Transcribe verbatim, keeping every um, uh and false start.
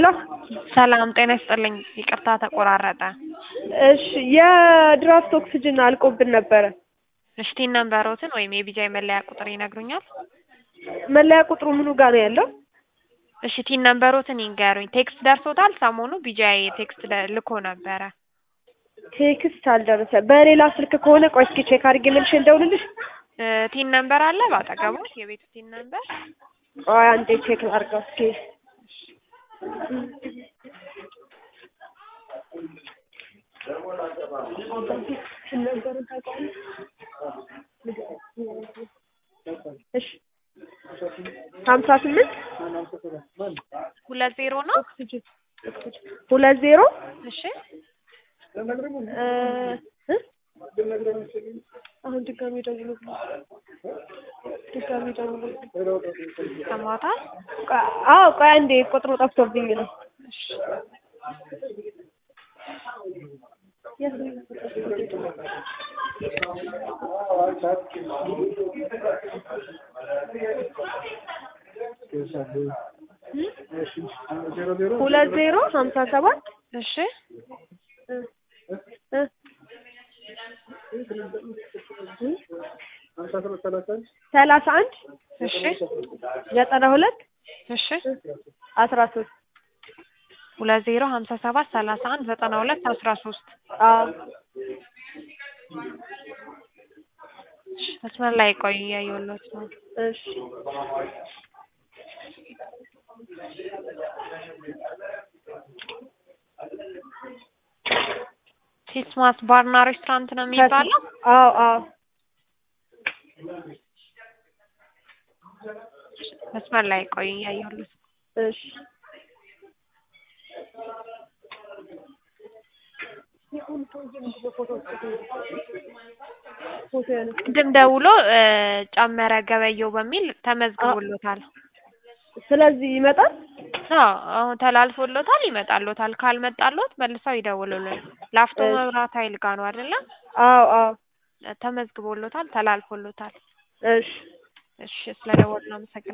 ሰላም ጤና ይስጥልኝ ይቅርታ ተቆራረጠ እሺ የድራፍት ኦክስጅን አልቆብን ነበረ እሺ ቲን ነምበሮትን ወይም የቢጃይ መለያ ቁጥር ይነግሩኛል መለያ ቁጥሩ ምኑ ጋር ነው ያለው እሺ ቲን ነምበሮትን ይንገሩኝ ቴክስት ደርሶታል ሰሞኑ ቢጃይ ቴክስት ልኮ ነበረ ቴክስት አልደረሰ በሌላ ስልክ ከሆነ ቆይ እስኪ ቼክ አድርጌ መልሼ ልደውልልሽ ቲን ነምበር አለ ባጠገቡ የቤቱ ቲን ነምበር ቆይ አንዴ ቼክ ላድርገው እስኪ እሺ ሀምሳ ስምንት ሁለት ዜሮ ነው ሁለት ዜሮ እሺ አሁን ድጋሚ ደውሎ ድጋሚ ደውሎ ሰማታል አዎ ቆይ አንዴ ቁጥሩ ጠፍቶብኝ ነው እሺ ሁለት ዜሮ ሀምሳ ሰባት እሺ ሰላሳ አንድ እሺ ዘጠና ሁለት እሺ አስራ ሶስት ሁለት ዜሮ ሀምሳ ሰባት ሰላሳ አንድ ዘጠና ሁለት አስራ ሶስት አዎ መስመር ላይ ቆይ እያየሁለት ነው እሺ ቲስማስ ባርና ሬስቶራንት ነው የሚባለው አዎ አዎ መስመር ላይ ቆይ እያየሁለት እሺ ቅድም ደውሎ ጨመረ ገበየው በሚል ተመዝግቦሎታል ስለዚህ ይመጣል አዎ አሁን ተላልፎሎታል ይመጣልዎታል ካልመጣልዎት መልሰው ይደውሉልን ላፍቶ መብራት ኃይል ጋር ነው አይደለ አዎ አዎ ተመዝግቦሎታል ተላልፎሎታል እሺ እሺ ስለደወልን አመሰግናለሁ